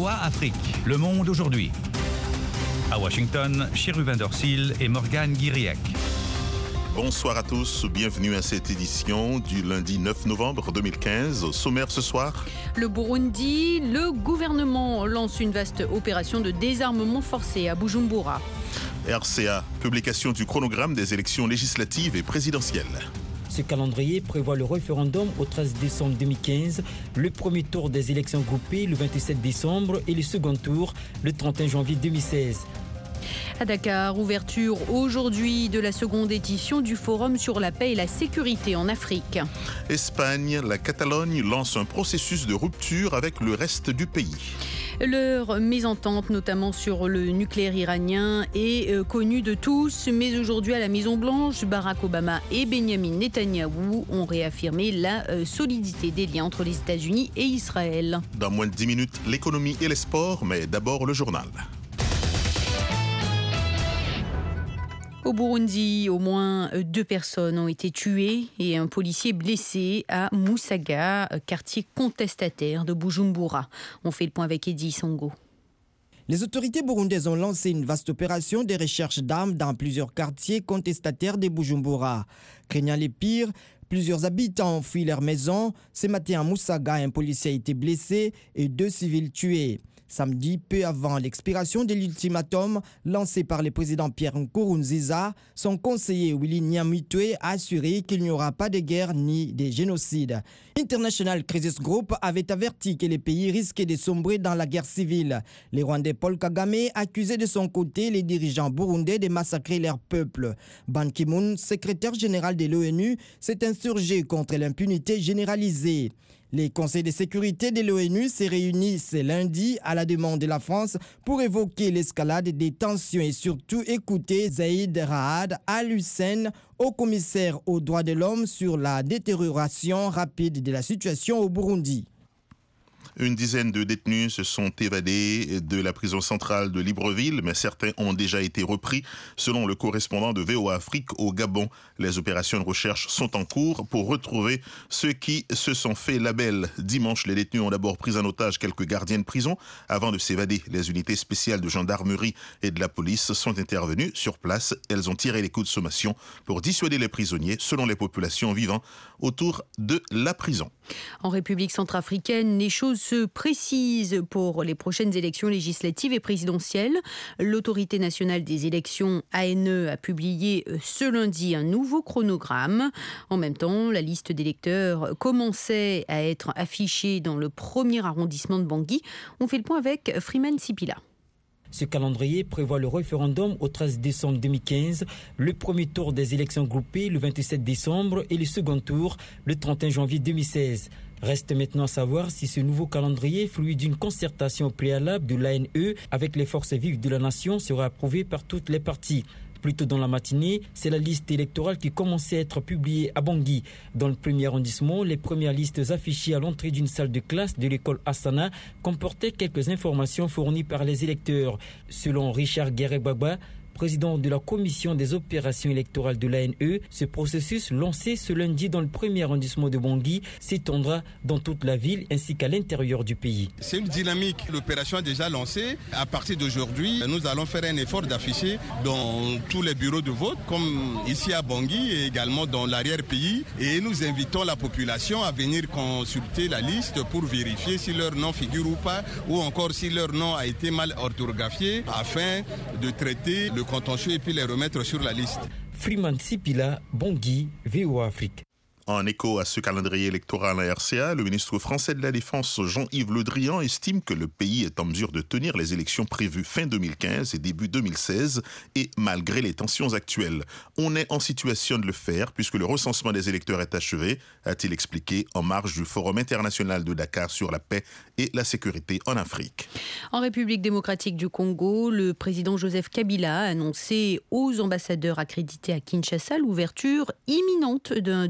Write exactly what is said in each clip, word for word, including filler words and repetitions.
V O A Afrique, Le Monde aujourd'hui. À Washington, Chérubin Dorsil et Morgane Guiriac. Bonsoir à tous, bienvenue à cette édition du lundi neuf novembre deux mille quinze. Au sommaire ce soir, le Burundi, le gouvernement lance une vaste opération de désarmement forcé à Bujumbura. R C A, publication du chronogramme des élections législatives et présidentielles. Ce calendrier prévoit le référendum au treize décembre deux mille quinze, le premier tour des élections groupées le vingt-sept décembre et le second tour le trente et un janvier deux mille seize. À Dakar, ouverture aujourd'hui de la seconde édition du Forum sur la paix et la sécurité en Afrique. Espagne, la Catalogne lance un processus de rupture avec le reste du pays. Leur mésentente, notamment sur le nucléaire iranien, est euh, connue de tous. Mais aujourd'hui, à la Maison-Blanche, Barack Obama et Benjamin Netanyahou ont réaffirmé la euh, solidité des liens entre les États-Unis et Israël. Dans moins de dix minutes, l'économie et les sports, mais d'abord le journal. Au Burundi, au moins deux personnes ont été tuées et un policier blessé à Musaga, quartier contestataire de Bujumbura. On fait le point avec Eddie Songo. Les autorités burundaises ont lancé une vaste opération de recherche d'armes dans plusieurs quartiers contestataires de Bujumbura. Craignant les pires, plusieurs habitants ont fui leur maison. Ce matin à Musaga, un policier a été blessé et deux civils tués. Samedi, peu avant l'expiration de l'ultimatum lancé par le président Pierre Nkurunziza, son conseiller Willy Nyamitwe a assuré qu'il n'y aura pas de guerre ni de génocide. International Crisis Group avait averti que les pays risquaient de sombrer dans la guerre civile. Le Rwandais Paul Kagame accusait de son côté les dirigeants burundais de massacrer leur peuple. Ban Ki-moon, secrétaire général de l'ONU, s'est insurgé contre l'impunité généralisée. Les conseils de sécurité de l'ONU se réunissent lundi à la demande de la France pour évoquer l'escalade des tensions et surtout écouter Zaïd Raad Al-Hussein, haut commissaire aux droits de l'homme, sur la détérioration rapide de la situation au Burundi. Une dizaine de détenus se sont évadés de la prison centrale de Libreville, mais certains ont déjà été repris. Selon le correspondant de V O A Afrique au Gabon, les opérations de recherche sont en cours pour retrouver ceux qui se sont fait label. Dimanche, les détenus ont d'abord pris en otage quelques gardiens de prison. Avant de s'évader, les unités spéciales de gendarmerie et de la police sont intervenues sur place. Elles ont tiré les coups de sommation pour dissuader les prisonniers, selon les populations vivant autour de la prison. En République centrafricaine, les choses se précisent pour les prochaines élections législatives et présidentielles. L'autorité nationale des élections A N E a publié ce lundi un nouveau chronogramme. En même temps, la liste d'électeurs commençait à être affichée dans le premier arrondissement de Bangui. On fait le point avec Freeman Sipila. Ce calendrier prévoit le référendum au treize décembre deux mille quinze, le premier tour des élections groupées le vingt-sept décembre et le second tour le trente et un janvier deux mille seize. Reste maintenant à savoir si ce nouveau calendrier, fruit d'une concertation préalable de l'A N E avec les forces vives de la nation, sera approuvé par toutes les parties. Plus tôt dans la matinée, c'est la liste électorale qui commençait à être publiée à Bangui. Dans le premier arrondissement, les premières listes affichées à l'entrée d'une salle de classe de l'école Hassana comportaient quelques informations fournies par les électeurs. Selon Richard Guéret-Gbagba, président de la commission des opérations électorales de l'A N E, ce processus lancé ce lundi dans le premier arrondissement de Bangui s'étendra dans toute la ville ainsi qu'à l'intérieur du pays. C'est une dynamique. L'opération est déjà lancée. À partir d'aujourd'hui, nous allons faire un effort d'afficher dans tous les bureaux de vote, comme ici à Bangui et également dans l'arrière-pays. Et nous invitons la population à venir consulter la liste pour vérifier si leur nom figure ou pas, ou encore si leur nom a été mal orthographié, afin de traiter le contentieux et puis les remettre sur la liste. Freeman Sipila, Bangui, V O A Afrique. En écho à ce calendrier électoral à R C A, le ministre français de la Défense Jean-Yves Le Drian estime que le pays est en mesure de tenir les élections prévues fin deux mille quinze et début deux mille seize, et malgré les tensions actuelles. On est en situation de le faire puisque le recensement des électeurs est achevé, a-t-il expliqué en marge du Forum international de Dakar sur la paix et la sécurité en Afrique. En République démocratique du Congo, le président Joseph Kabila a annoncé aux ambassadeurs accrédités à Kinshasa l'ouverture imminente d'un dialogue national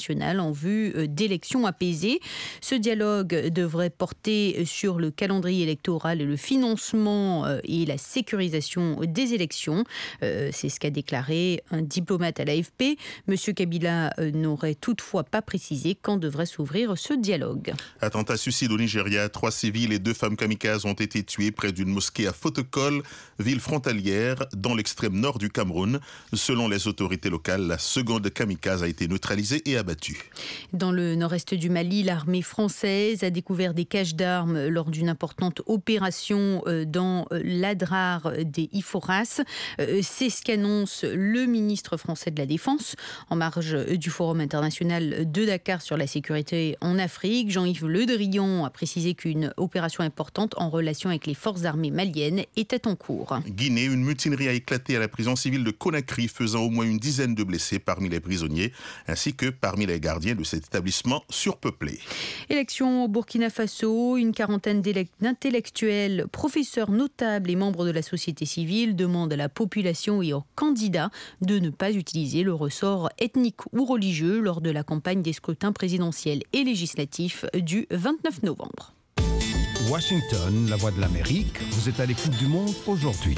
internationale en vue d'élections apaisées. Ce dialogue devrait porter sur le calendrier électoral et le financement et la sécurisation des élections. C'est ce qu'a déclaré un diplomate à l'A F P. Monsieur Kabila n'aurait toutefois pas précisé quand devrait s'ouvrir ce dialogue. Attentat suicide au Nigeria, trois civils et deux femmes kamikazes ont été tués près d'une mosquée à Fotokol, ville frontalière dans l'extrême nord du Cameroun. Selon les autorités locales, la seconde kamikaze a été neutralisée et abattue. Dans le nord-est du Mali, l'armée française a découvert des caches d'armes lors d'une importante opération dans l'Adrar des Iforas. C'est ce qu'annonce le ministre français de la Défense en marge du Forum international de Dakar sur la sécurité en Afrique. Jean-Yves Le Drian a précisé qu'une opération importante en relation avec les forces armées maliennes était en cours. Guinée, une mutinerie a éclaté à la prison civile de Conakry, faisant au moins une dizaine de blessés parmi les prisonniers, ainsi que parmi les gardiens de cet établissement surpeuplé. Élection au Burkina Faso, une quarantaine d'intellectuels, professeurs notables et membres de la société civile demandent à la population et aux candidats de ne pas utiliser le ressort ethnique ou religieux lors de la campagne des scrutins présidentiels et législatifs du vingt-neuf novembre. Washington, la voix de l'Amérique, vous êtes à l'écoute du monde aujourd'hui.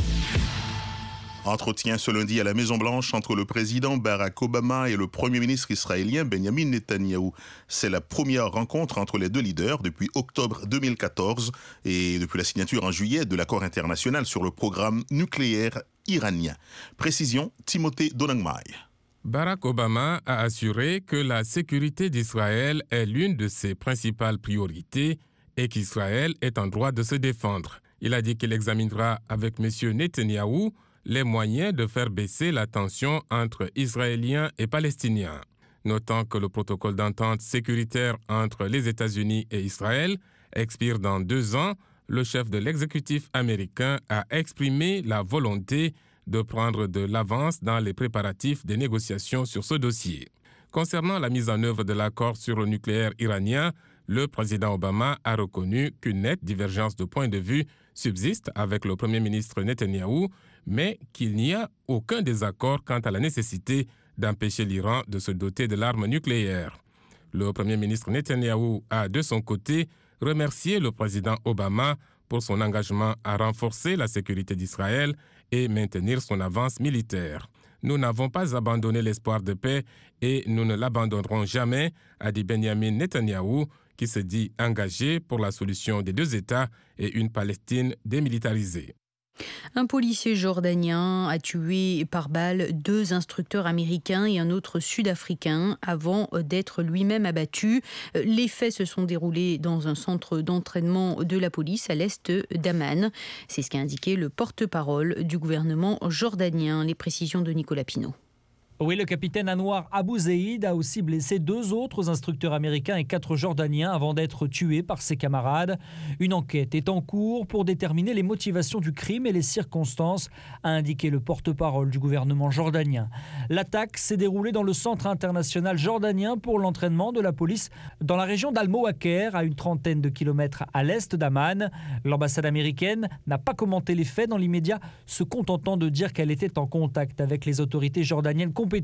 Entretien ce lundi à la Maison-Blanche entre le président Barack Obama et le premier ministre israélien Benjamin Netanyahou. C'est la première rencontre entre les deux leaders depuis octobre deux mille quatorze et depuis la signature en juillet de l'accord international sur le programme nucléaire iranien. Précision, Timothée Donangmai. Barack Obama a assuré que la sécurité d'Israël est l'une de ses principales priorités et qu'Israël est en droit de se défendre. Il a dit qu'il examinera avec M. Netanyahou les moyens de faire baisser la tension entre Israéliens et Palestiniens. Notant que le protocole d'entente sécuritaire entre les États-Unis et Israël expire dans deux ans, le chef de l'exécutif américain a exprimé la volonté de prendre de l'avance dans les préparatifs des négociations sur ce dossier. Concernant la mise en œuvre de l'accord sur le nucléaire iranien, le président Obama a reconnu qu'une nette divergence de point de vue subsiste avec le premier ministre Netanyahou, mais qu'il n'y a aucun désaccord quant à la nécessité d'empêcher l'Iran de se doter de l'arme nucléaire. Le premier ministre Netanyahou a, de son côté, remercié le président Obama pour son engagement à renforcer la sécurité d'Israël et maintenir son avance militaire. Nous n'avons pas abandonné l'espoir de paix et nous ne l'abandonnerons jamais, a dit Benjamin Netanyahou, qui se dit engagé pour la solution des deux États et une Palestine démilitarisée. Un policier jordanien a tué par balle deux instructeurs américains et un autre sud-africain avant d'être lui-même abattu. Les faits se sont déroulés dans un centre d'entraînement de la police à l'est d'Amman. C'est ce qu'a indiqué le porte-parole du gouvernement jordanien. Les précisions de Nicolas Pinault. Oui, le capitaine Anwar Abu Zeid a aussi blessé deux autres instructeurs américains et quatre Jordaniens avant d'être tués par ses camarades. Une enquête est en cours pour déterminer les motivations du crime et les circonstances, a indiqué le porte-parole du gouvernement jordanien. L'attaque s'est déroulée dans le centre international jordanien pour l'entraînement de la police dans la région d'Al-Mowaker, à une trentaine de kilomètres à l'est d'Amman. L'ambassade américaine n'a pas commenté les faits dans l'immédiat, se contentant de dire qu'elle était en contact avec les autorités jordaniennes compétentes.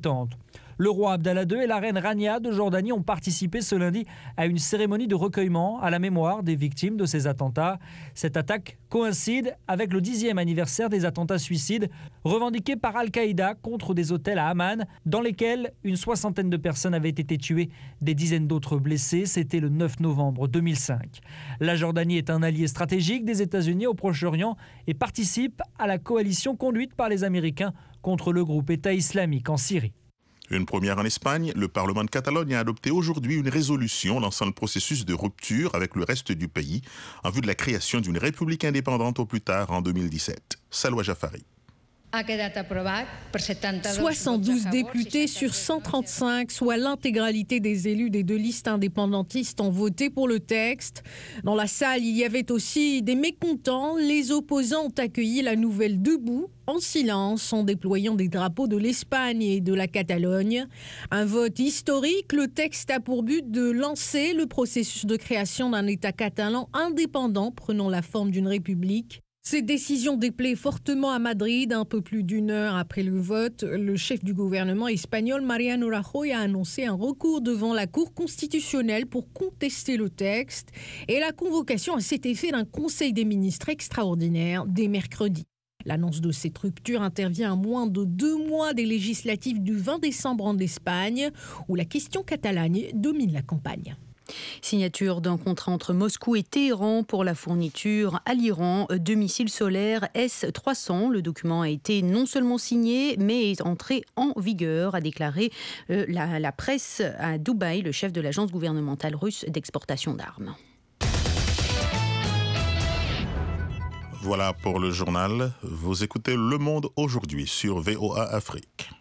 Le roi Abdallah deux et la reine Rania de Jordanie ont participé ce lundi à une cérémonie de recueillement à la mémoire des victimes de ces attentats. Cette attaque coïncide avec le dixième anniversaire des attentats suicides revendiqués par Al-Qaïda contre des hôtels à Amman, dans lesquels une soixantaine de personnes avaient été tuées, des dizaines d'autres blessées. C'était le neuf novembre deux mille cinq. La Jordanie est un allié stratégique des États-Unis au Proche-Orient et participe à la coalition conduite par les Américains contre le groupe État islamique en Syrie. Une première en Espagne, le Parlement de Catalogne a adopté aujourd'hui une résolution lançant le processus de rupture avec le reste du pays en vue de la création d'une république indépendante au plus tard en deux mille dix-sept. Salwa Jafari. soixante-douze députés sur cent trente-cinq, soit l'intégralité des élus des deux listes indépendantistes, ont voté pour le texte. Dans la salle, il y avait aussi des mécontents. Les opposants ont accueilli la nouvelle debout, en silence, en déployant des drapeaux de l'Espagne et de la Catalogne. Un vote historique, le texte a pour but de lancer le processus de création d'un État catalan indépendant prenant la forme d'une république. Cette décision déplaît fortement à Madrid. Un peu plus d'une heure après le vote, le chef du gouvernement espagnol, Mariano Rajoy, a annoncé un recours devant la Cour constitutionnelle pour contester le texte et la convocation à cet effet d'un Conseil des ministres extraordinaire dès mercredi. L'annonce de cette rupture intervient à moins de deux mois des législatives du vingt décembre en Espagne, où la question catalane domine la campagne. Signature d'un contrat entre Moscou et Téhéran pour la fourniture à l'Iran de missiles solaires S trois cents. Le document a été non seulement signé, mais est entré en vigueur, a déclaré la, la presse à Dubaï, le chef de l'agence gouvernementale russe d'exportation d'armes. Voilà pour le journal. Vous écoutez Le Monde aujourd'hui sur V O A Afrique.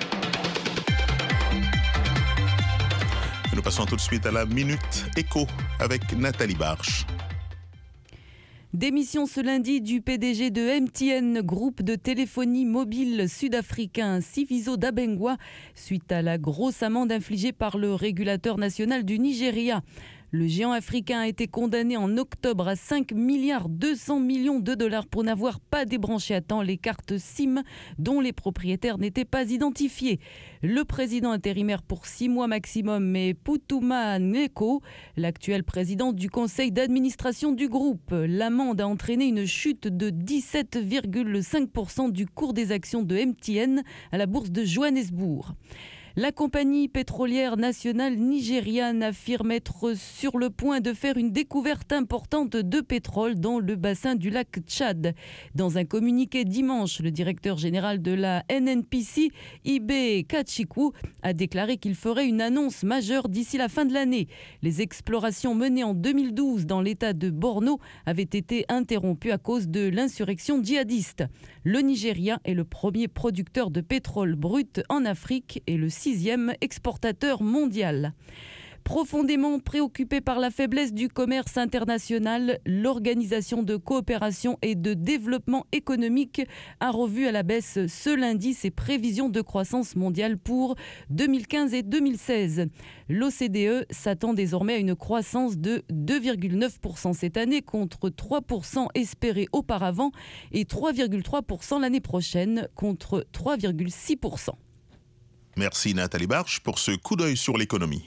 Nous passons tout de suite à la Minute Éco avec Nathalie Barche. Démission ce lundi du P D G de M T N, groupe de téléphonie mobile sud-africain Sifiso Dabengwa, suite à la grosse amende infligée par le régulateur national du Nigeria. Le géant africain a été condamné en octobre à cinq milliards deux cents millions de dollars pour n'avoir pas débranché à temps les cartes SIM dont les propriétaires n'étaient pas identifiés. Le président intérimaire pour six mois maximum est Putuma Neko, l'actuel président du conseil d'administration du groupe. L'amende a entraîné une chute de dix-sept virgule cinq pour cent du cours des actions de M T N à la bourse de Johannesburg. La compagnie pétrolière nationale nigériane affirme être sur le point de faire une découverte importante de pétrole dans le bassin du lac Tchad. Dans un communiqué dimanche, le directeur général de la N N P C, Ibe Kachiku, a déclaré qu'il ferait une annonce majeure d'ici la fin de l'année. Les explorations menées en deux mille douze dans l'état de Borno avaient été interrompues à cause de l'insurrection djihadiste. Le Nigeria est le premier producteur de pétrole brut en Afrique et le sixième exportateur mondial. Profondément préoccupée par la faiblesse du commerce international, l'Organisation de coopération et de développement économique a revu à la baisse ce lundi ses prévisions de croissance mondiale pour deux mille quinze et deux mille seize. L'O C D E s'attend désormais à une croissance de deux virgule neuf pour cent cette année contre trois pour cent espérés auparavant et trois virgule trois pour cent l'année prochaine contre trois virgule six pour cent. Merci Nathalie Barche pour ce coup d'œil sur l'économie.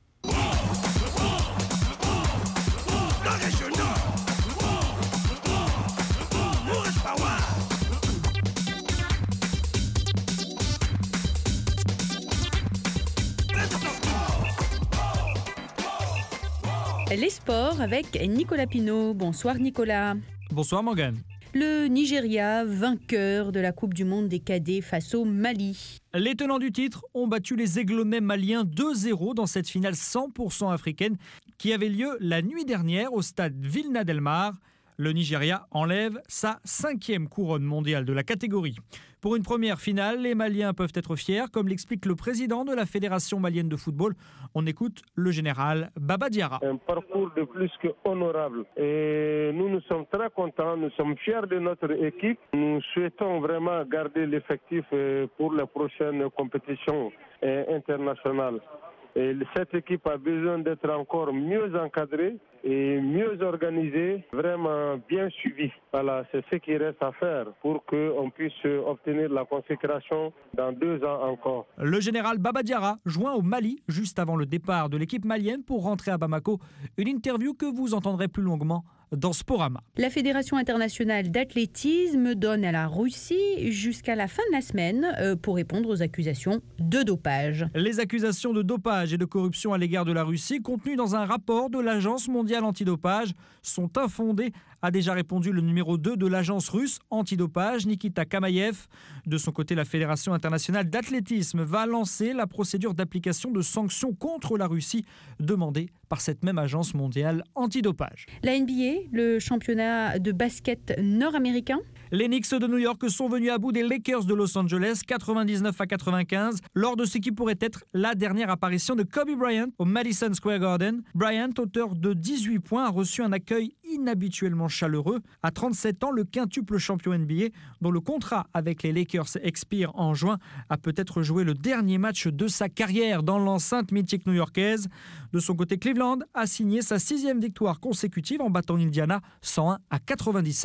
Les sports avec Nicolas Pinault. Bonsoir Nicolas. Bonsoir Morgane. Le Nigeria, vainqueur de la Coupe du Monde des cadets face au Mali. Les tenants du titre ont battu les Aiglonnais maliens deux zéro dans cette finale cent pour cent africaine qui avait lieu la nuit dernière au stade Vilna Del Mar. Le Nigeria enlève sa cinquième couronne mondiale de la catégorie. Pour une première finale, les Maliens peuvent être fiers, comme l'explique le président de la Fédération malienne de football. On écoute le général Baba Diarra. Un parcours de plus que honorable. Et nous, nous sommes très contents, nous sommes fiers de notre équipe. Nous souhaitons vraiment garder l'effectif pour la prochaine compétition internationale. Et cette équipe a besoin d'être encore mieux encadrée et mieux organisée, vraiment bien suivie. Voilà, c'est ce qui reste à faire pour qu'on puisse obtenir la consécration dans deux ans encore. Le général Baba Diarra joint au Mali juste avant le départ de l'équipe malienne pour rentrer à Bamako. Une interview que vous entendrez plus longuement dans Sporama. La Fédération internationale d'athlétisme donne à la Russie jusqu'à la fin de la semaine pour répondre aux accusations de dopage. Les accusations de dopage et de corruption à l'égard de la Russie, contenues dans un rapport de l'Agence mondiale antidopage, sont infondées, a déjà répondu le numéro deux de l'agence russe antidopage, Nikita Kamayev. De son côté, la Fédération internationale d'athlétisme va lancer la procédure d'application de sanctions contre la Russie demandée par cette même agence mondiale antidopage. La N B A, le championnat de basket nord-américain. Les Knicks de New York sont venus à bout des Lakers de Los Angeles, quatre-vingt-dix-neuf à quatre-vingt-quinze, lors de ce qui pourrait être la dernière apparition de Kobe Bryant au Madison Square Garden. Bryant, auteur de dix-huit points, a reçu un accueil inhabituellement chaleureux. À trente-sept ans, le quintuple champion N B A, dont le contrat avec les Lakers expire en juin, a peut-être joué le dernier match de sa carrière dans l'enceinte mythique new-yorkaise. De son côté, Cleveland a signé sa sixième victoire consécutive en battant Indiana cent un à quatre-vingt-dix-sept.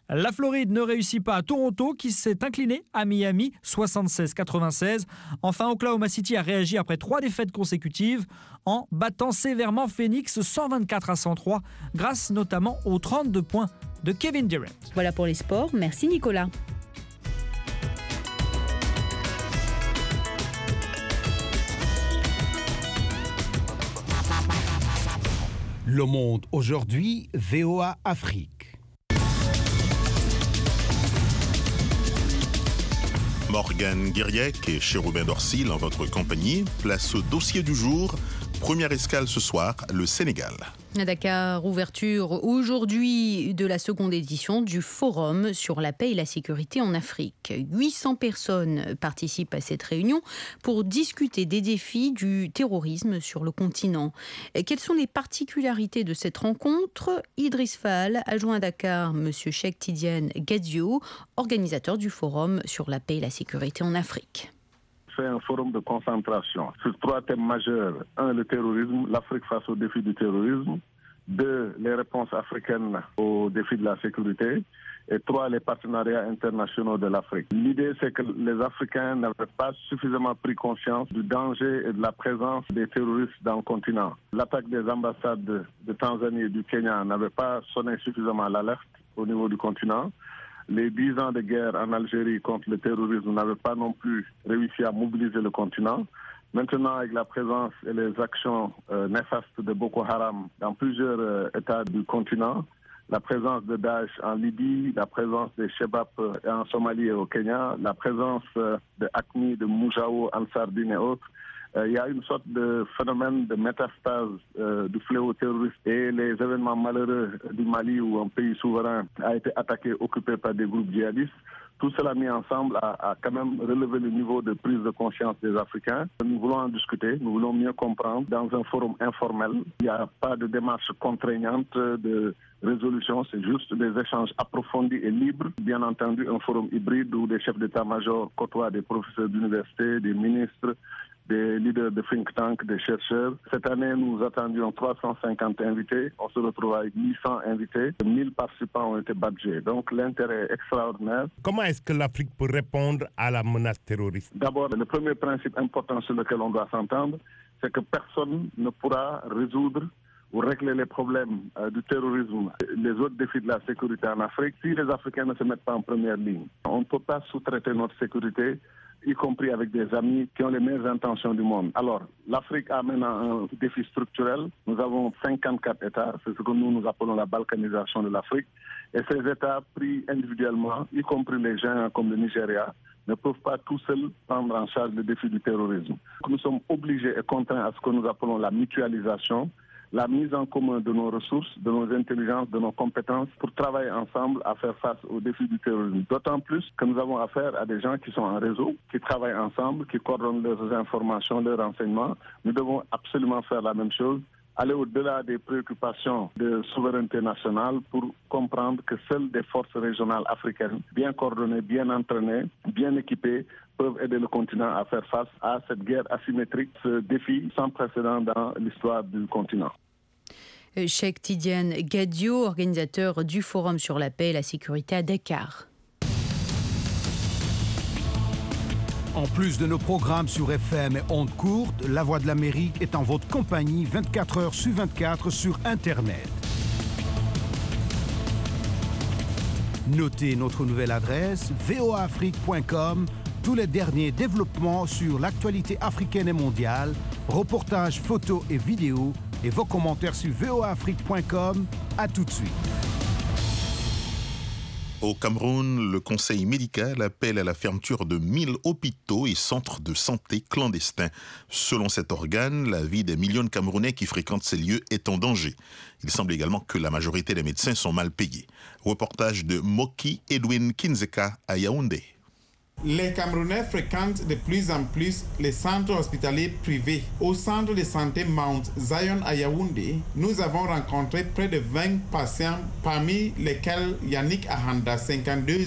La Floride ne réussit pas à Toronto qui s'est incliné à Miami soixante-seize à quatre-vingt-seize. Enfin, Oklahoma City a réagi après trois défaites consécutives en battant sévèrement Phoenix cent vingt-quatre à cent trois grâce notamment aux trente-deux points de Kevin Durant. Voilà pour les sports. Merci Nicolas. Le Monde aujourd'hui, V O A Afrique. Morgane Guiriec et Chérubin Dorsil en votre compagnie. Place au dossier du jour. Première escale ce soir, le Sénégal. À Dakar, ouverture aujourd'hui de la seconde édition du Forum sur la paix et la sécurité en Afrique. huit cents personnes participent à cette réunion pour discuter des défis du terrorisme sur le continent. Quelles sont les particularités de cette rencontre ? Idriss Fall, adjoint à Dakar, M. Cheikh Tidiane Gadio, organisateur du Forum sur la paix et la sécurité en Afrique. C'est un forum de concentration sur trois thèmes majeurs. Un, le terrorisme, l'Afrique face aux défis du terrorisme. Deux, les réponses africaines aux défis de la sécurité. Et trois, les partenariats internationaux de l'Afrique. L'idée, c'est que les Africains n'avaient pas suffisamment pris conscience du danger et de la présence des terroristes dans le continent. L'attaque des ambassades de Tanzanie et du Kenya n'avait pas sonné suffisamment l'alerte au niveau du continent. Les dix ans de guerre en Algérie contre le terrorisme n'avaient pas non plus réussi à mobiliser le continent. Maintenant, avec la présence et les actions euh, néfastes de Boko Haram dans plusieurs euh, États du continent, la présence de Daesh en Libye, la présence des Shebab euh, en Somalie et au Kenya, la présence euh, de Acmi, de Moujao, en Sardine et autres, il y a une sorte de phénomène de métastase euh, du fléau terroriste et les événements malheureux du Mali où un pays souverain a été attaqué, occupé par des groupes djihadistes. Tout cela mis ensemble a, a quand même relevé le niveau de prise de conscience des Africains. Nous voulons en discuter, nous voulons mieux comprendre dans un forum informel. Il n'y a pas de démarche contraignante de résolution, c'est juste des échanges approfondis et libres. Bien entendu, un forum hybride où des chefs d'état-major côtoient des professeurs d'université, des ministres, des leaders de think tank, des chercheurs. Cette année, nous attendions trois cent cinquante invités. On se retrouve avec huit cents invités. mille participants ont été badgés. Donc l'intérêt est extraordinaire. Comment est-ce que l'Afrique peut répondre à la menace terroriste ? D'abord, le premier principe important sur lequel on doit s'entendre, c'est que personne ne pourra résoudre ou régler les problèmes euh, du terrorisme, les autres défis de la sécurité en Afrique, si les Africains ne se mettent pas en première ligne. On ne peut pas sous-traiter notre sécurité, y compris avec des amis qui ont les meilleures intentions du monde. Alors, l'Afrique a maintenant un défi structurel. Nous avons cinquante-quatre États, c'est ce que nous nous appelons la balkanisation de l'Afrique. Et ces États pris individuellement, y compris les gens comme le Nigeria, ne peuvent pas tout seuls prendre en charge le défi du terrorisme. Nous sommes obligés et contraints à ce que nous appelons la mutualisation, la mise en commun de nos ressources, de nos intelligences, de nos compétences pour travailler ensemble à faire face aux défis du terrorisme. D'autant plus que nous avons affaire à des gens qui sont en réseau, qui travaillent ensemble, qui coordonnent leurs informations, leurs renseignements. Nous devons absolument faire la même chose, aller au-delà des préoccupations de souveraineté nationale pour comprendre que seules des forces régionales africaines, bien coordonnées, bien entraînées, bien équipées, peuvent aider le continent à faire face à cette guerre asymétrique, ce défi sans précédent dans l'histoire du continent. Cheikh Tidiane Gadio, organisateur du Forum sur la paix et la sécurité à Dakar. En plus de nos programmes sur F M et ondes courtes, La Voix de l'Amérique est en votre compagnie vingt-quatre heures sur vingt-quatre sur Internet. Notez notre nouvelle adresse v o a afrique point com. Tous les derniers développements sur l'actualité africaine et mondiale, reportages, photos et vidéos, et vos commentaires sur v o a afrique point com. À tout de suite. Au Cameroun, le conseil médical appelle à la fermeture de mille hôpitaux et centres de santé clandestins. Selon cet organe, la vie des millions de Camerounais qui fréquentent ces lieux est en danger. Il semble également que la majorité des médecins sont mal payés. Reportage de Moki Edwin Kinzeka à Yaoundé. Les Camerounais fréquentent de plus en plus les centres hospitaliers privés. Au centre de santé Mount Zion à Yaoundé, nous avons rencontré près de vingt patients, parmi lesquels Yannick Ahanda, cinquante-deux ans.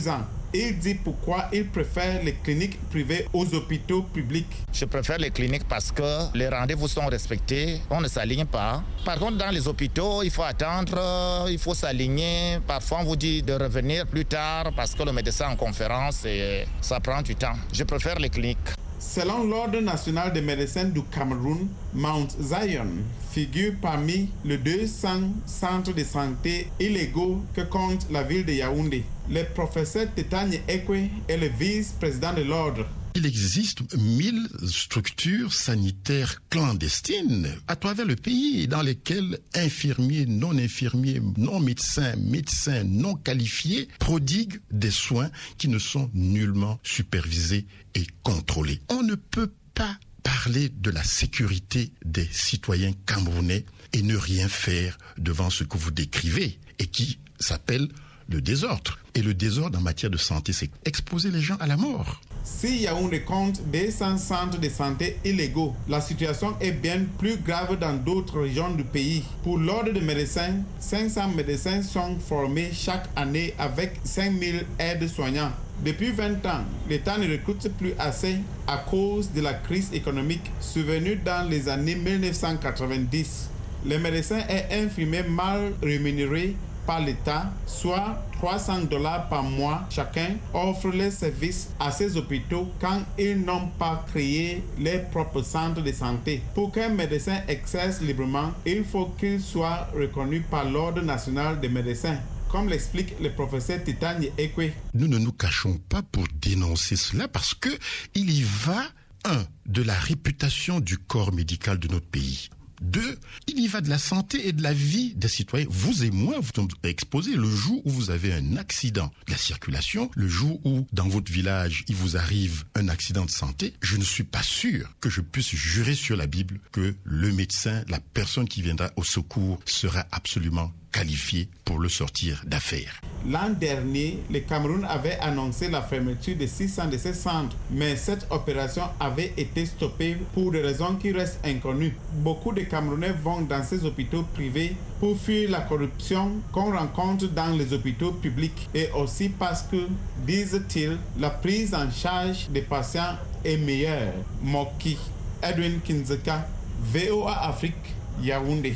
Il dit pourquoi il préfère les cliniques privées aux hôpitaux publics. Je préfère les cliniques parce que les rendez-vous sont respectés, on ne s'aligne pas. Par contre, dans les hôpitaux, il faut attendre, il faut s'aligner. Parfois, on vous dit de revenir plus tard parce que le médecin est en conférence et ça prend du temps. Je préfère les cliniques. Selon l'Ordre national des médecins du Cameroun, Mount Zion figure parmi les deux cents centres de santé illégaux que compte la ville de Yaoundé. Le professeur Tetanye Ekwe est le vice-président de l'Ordre. Il existe mille structures sanitaires clandestines à travers le pays dans lesquelles infirmiers, non-infirmiers, non-médecins, médecins non qualifiés prodiguent des soins qui ne sont nullement supervisés et contrôlés. On ne peut pas parler de la sécurité des citoyens camerounais et ne rien faire devant ce que vous décrivez et qui s'appelle le désordre. Et le désordre en matière de santé, c'est exposer les gens à la mort. Si Yaoundé compte deux cents centres de santé illégaux, la situation est bien plus grave dans d'autres régions du pays. Pour l'ordre des médecins, cinq cents médecins sont formés chaque année avec cinq mille aides-soignants. Depuis vingt ans, l'État ne recrute plus assez à cause de la crise économique survenue dans les années mille neuf cent quatre-vingt-dix. Les médecins et infirmiers mal rémunérés par l'État, soit trois cents dollars par mois chacun, offrent les services à ces hôpitaux quand ils n'ont pas créé leurs propres centres de santé. Pour qu'un médecin exerce librement, il faut qu'il soit reconnu par l'Ordre national des médecins, comme l'explique le professeur Tetanye Ekwe. Nous ne nous cachons pas pour dénoncer cela parce que il y va, un, de la réputation du corps médical de notre pays. Deux, il y va de la santé et de la vie des citoyens. Vous et moi, vous sommes exposés le jour où vous avez un accident de la circulation, le jour où, dans votre village, il vous arrive un accident de santé. Je ne suis pas sûr que je puisse jurer sur la Bible que le médecin, la personne qui viendra au secours, sera absolument qualifié pour le sortir d'affaires. L'an dernier, le Cameroun avait annoncé la fermeture de six cents de ces centres, mais cette opération avait été stoppée pour des raisons qui restent inconnues. Beaucoup de Camerounais vont dans ces hôpitaux privés pour fuir la corruption qu'on rencontre dans les hôpitaux publics et aussi parce que, disent-ils, la prise en charge des patients est meilleure. Moki, Edwin Kinzeka, V O A Afrique, Yaoundé.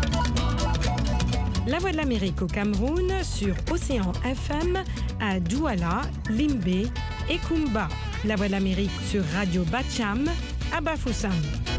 La Voix de l'Amérique au Cameroun sur Océan F M à Douala, Limbé et Kumba. La Voix de l'Amérique sur Radio Bacham à Bafoussam.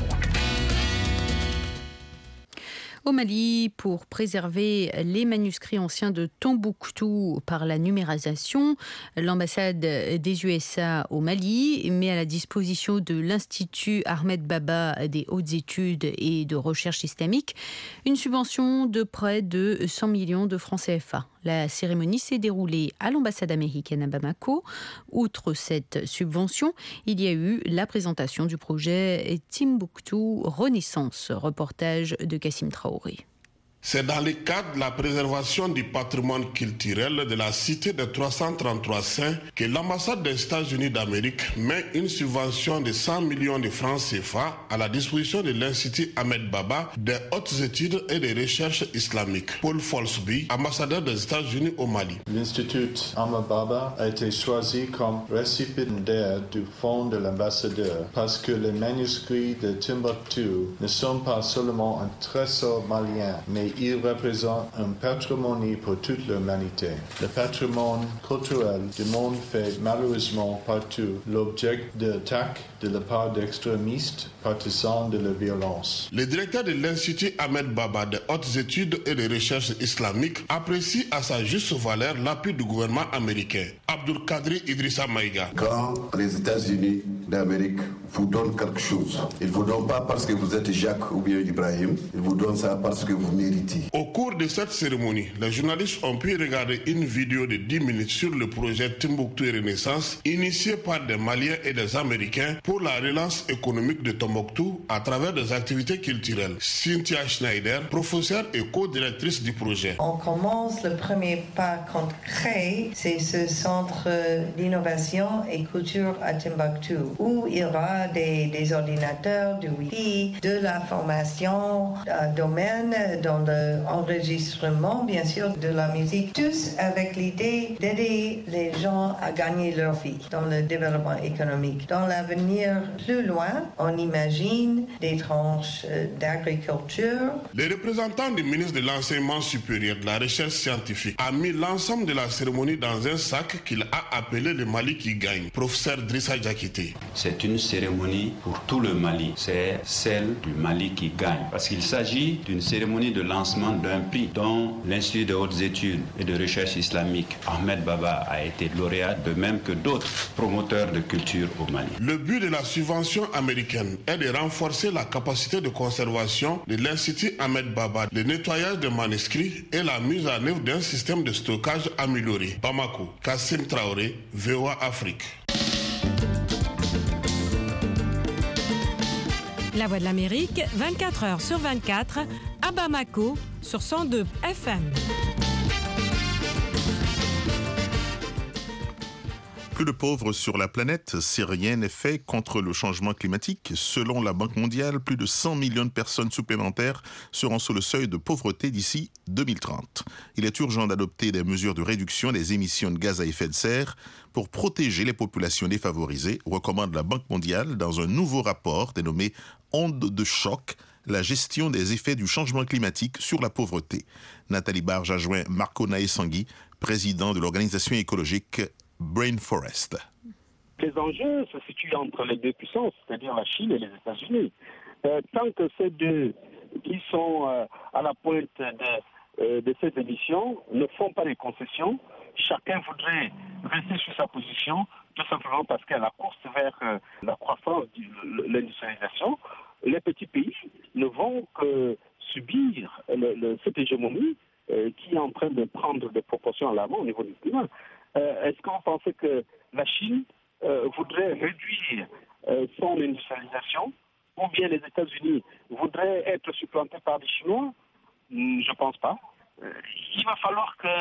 Au Mali, pour préserver les manuscrits anciens de Tombouctou par la numérisation, l'ambassade des U S A au Mali met à la disposition de l'Institut Ahmed Baba des hautes études et de recherche islamique une subvention de près de cent millions de francs C F A. La cérémonie s'est déroulée à l'ambassade américaine à Bamako. Outre cette subvention, il y a eu la présentation du projet Timbuktu Renaissance, reportage de Kassim Traoré. C'est dans le cadre de la préservation du patrimoine culturel de la cité de trois cent trente-trois saints que l'ambassade des États-Unis d'Amérique met une subvention de cent millions de francs C F A à la disposition de l'Institut Ahmed Baba des hautes études et des recherches islamiques. Paul Folsby, ambassadeur des États-Unis au Mali. L'Institut Ahmed Baba a été choisi comme récipiendaire du fonds de l'ambassadeur parce que les manuscrits de Timbuktu ne sont pas seulement un trésor malien, mais il représente un patrimoine pour toute l'humanité. Le patrimoine culturel du monde fait malheureusement partout l'objet d'attaques de la part d'extrémistes partisans de la violence. Le directeur de l'Institut Ahmed Baba des hautes études et de recherche islamique apprécie à sa juste valeur l'appui du gouvernement américain. Abdul Kadri Idrissa Maïga. Quand les États-Unis d'Amérique vous donnent quelque chose, ils ne vous donnent pas parce que vous êtes Jacques ou bien Ibrahim, ils vous donnent ça parce que vous méritez. Au cours de cette cérémonie, les journalistes ont pu regarder une vidéo de dix minutes sur le projet Timbuktu Renaissance, initié par des Maliens et des Américains pour la relance économique de Tombouctou à travers des activités culturelles. Cynthia Schneider, professeure et co-directrice du projet. On commence le premier pas concret, c'est ce centre d'innovation et culture à Timbuktu. où il y aura des, des ordinateurs, du Wi-Fi, de la formation, un domaine dans l'enregistrement, bien sûr, de la musique, tous avec l'idée d'aider les gens à gagner leur vie dans le développement économique. Dans l'avenir plus loin, on imagine des tranches d'agriculture. Les représentants du ministre de l'Enseignement supérieur, de la Recherche scientifique, a mis l'ensemble de la cérémonie dans un sac qu'il a appelé le Mali qui gagne. Professeur Drissa Diakité. C'est une cérémonie pour tout le Mali. C'est celle du Mali qui gagne. Parce qu'il s'agit d'une cérémonie de lancement d'un prix dont l'Institut de hautes études et de recherche islamique, Ahmed Baba, a été lauréat, de même que d'autres promoteurs de culture au Mali. Le but de la subvention américaine est de renforcer la capacité de conservation de l'Institut Ahmed Baba, le nettoyage des manuscrits et la mise en œuvre d'un système de stockage amélioré. Bamako, Kassim Traoré, V O A Afrique. La Voix de l'Amérique, vingt-quatre heures sur vingt-quatre, à Bamako, sur cent deux F M. Plus de pauvres sur la planète si rien n'est fait contre le changement climatique. Selon la Banque mondiale, plus de cent millions de personnes supplémentaires seront sous le seuil de pauvreté d'ici deux mille trente. Il est urgent d'adopter des mesures de réduction des émissions de gaz à effet de serre pour protéger les populations défavorisées, recommande la Banque mondiale dans un nouveau rapport dénommé « Onde de choc », la gestion des effets du changement climatique sur la pauvreté. Nathalie Barge a joint Marco Naessangui, président de l'organisation écologique Brain Forest. Les enjeux se situent entre les deux puissances, c'est-à-dire la Chine et les États-Unis. Euh, tant que ces deux qui sont euh, à la pointe de, euh, de ces émissions ne font pas des concessions, chacun voudrait rester sur sa position, tout simplement parce qu'à la course vers euh, la croissance de l'industrialisation, les petits pays ne vont que subir le, le, cette hégémonie euh, qui est en train de prendre des proportions alarmantes au niveau du climat. Euh, est-ce que vous pensez que la Chine euh, voudrait réduire euh, son industrialisation ou bien les États-Unis voudraient être supplantés par des Chinois? Je ne pense pas. Euh, il va falloir que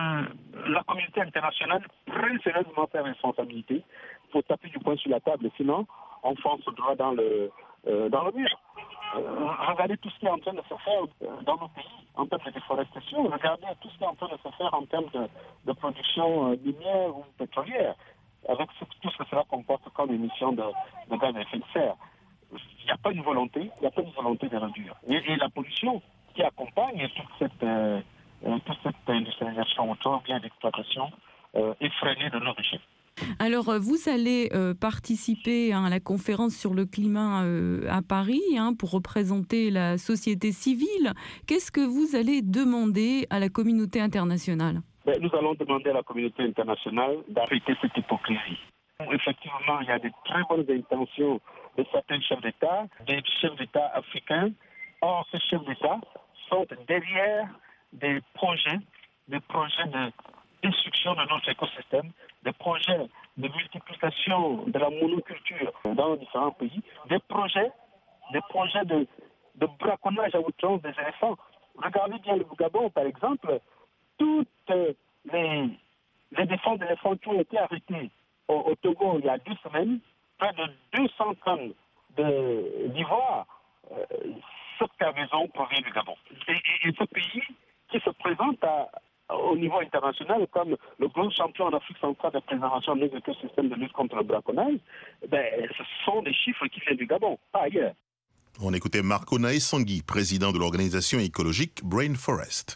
la communauté internationale prenne sérieusement ses responsabilités pour taper du poing sur la table, sinon on fonce droit dans le, euh, dans le mur. Euh, regardez tout ce qui est en train de se faire dans nos pays en termes de déforestation, regardez tout ce qui est en train de se faire en termes de, de production minière ou pétrolière, avec tout ce que cela comporte comme émission de, de gaz à effet de serre. Il n'y a pas une volonté, il n'y a pas une volonté de réduire. Et, et la pollution qui accompagne toute cette, euh, toute cette industrialisation autour, bien d'exploitation euh, effrénée de nos richesses. Alors, vous allez euh, participer hein, à la conférence sur le climat euh, à Paris hein, pour représenter la société civile. Qu'est-ce que vous allez demander à la communauté internationale? Ben, nous allons demander à la communauté internationale d'arrêter cette hypocrisie. Effectivement, il y a de très bonnes intentions de certains chefs d'État, des chefs d'État africains. Or, ces chefs d'État sont derrière des projets, des projets de destruction de notre écosystème, des projets de multiplication de la monoculture dans les différents pays, des projets, des projets de, de braconnage à outrance des éléphants. Regardez bien le Gabon, par exemple, toutes les, les défenses d'éléphants qui ont été arrêtés au, au Togo il y a deux semaines, près de deux cents tonnes de, d'ivoire, euh, cette cargaison provient du Gabon. Et, et, et ce pays qui se présente à au niveau international, comme le grand champion en Afrique centrale de préservation de l'écosystème de lutte contre le braconnage, ben, ce sont des chiffres qui viennent du Gabon, pas ailleurs. On écoutait Marco Naessangui, président de l'organisation écologique Brain Forest.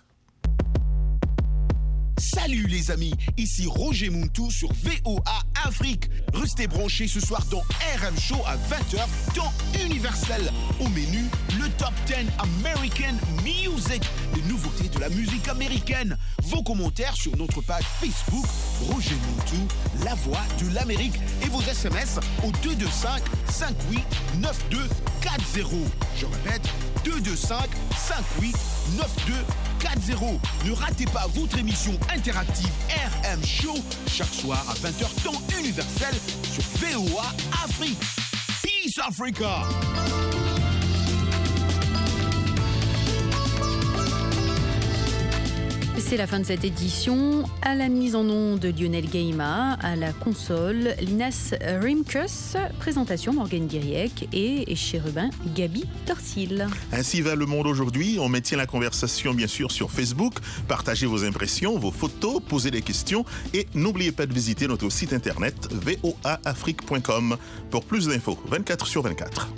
Salut les amis, ici Roger Muntu sur V O A Afrique. Restez branchés ce soir dans R M Show à vingt heures, temps universel. Au menu, le Top dix American Music, les nouveautés de la musique américaine. Vos commentaires sur notre page Facebook, Roger Muntu, la voix de l'Amérique. Et vos S M S au deux deux cinq, cinq huit neuf deux quatre zéro. Je répète, deux deux cinq, cinq huit neuf deux quatre zéro. Ne ratez pas votre émission interactive R M Show chaque soir à vingt heures temps universel sur V O A Afrique. Peace Africa! C'est la fin de cette édition. À la mise en onde de Lionel Gaima, à la console, Linas Rimkus, présentation Morgane Guiriec et chérubin Gabi Torsil. Ainsi va le monde aujourd'hui. On maintient la conversation bien sûr sur Facebook. Partagez vos impressions, vos photos, posez des questions et n'oubliez pas de visiter notre site internet v o a afrique point com pour plus d'infos vingt-quatre sur vingt-quatre.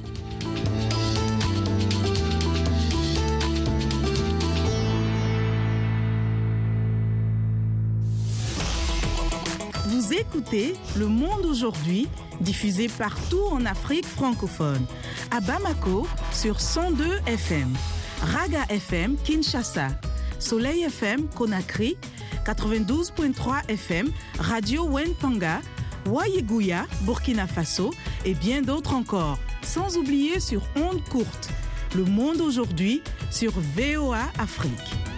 Vous écoutez Le Monde aujourd'hui, diffusé partout en Afrique francophone. À Bamako, sur cent deux F M. Raga F M, Kinshasa. Soleil F M, Conakry. quatre-vingt-douze virgule trois F M. Radio Wentanga. Wayeguya, Burkina Faso. Et bien d'autres encore. Sans oublier sur ondes courtes. Le Monde aujourd'hui, sur V O A Afrique.